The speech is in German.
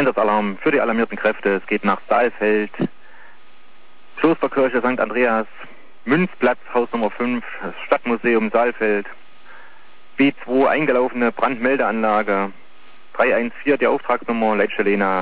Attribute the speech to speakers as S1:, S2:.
S1: Einsatzalarm für die alarmierten Kräfte. Es geht nach Saalfeld, Klosterkirche St. Andreas, Münzplatz, Haus Nummer 5, das Stadtmuseum Saalfeld, B2 eingelaufene Brandmeldeanlage, 314 die Auftragsnummer, Leitstelle